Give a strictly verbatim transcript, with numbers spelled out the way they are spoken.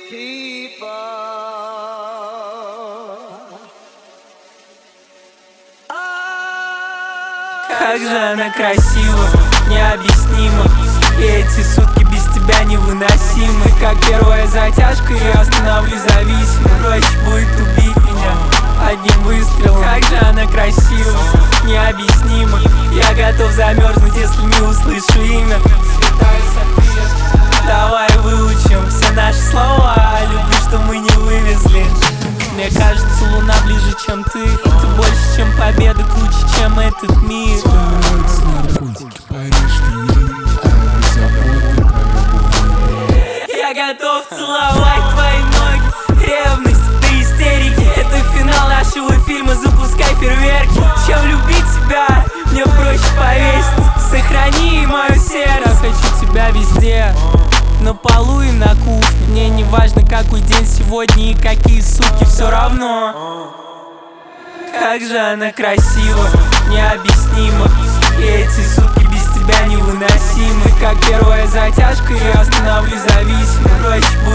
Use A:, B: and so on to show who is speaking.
A: Как же она красива, необъяснимо. И эти сутки без тебя невыносимы. Как первая затяжка, я становлюсь зависимым. Проще будет убить меня одним выстрелом. Как же она красива, необъяснимо. Я готов замерзнуть, если не услышу имя. Давай выучим все наши слова о любви, что мы не вывезли. Мне кажется, луна ближе, чем ты. Ты больше, чем победа, круче, чем этот мир. Я готов целовать твои ноги. Ревность до истерики. Это финал нашего фильма, запускай фейерверки. Чем любить тебя, мне проще повеситься. Сохрани мое сердце. Я хочу тебя везде, на полу и на кухне. Мне не важно, какой день сегодня и какие сутки, все равно. Как же она красива, необъяснимо. И эти сутки без тебя невыносимы. Как первая затяжка, я становлюсь зависимым. Проще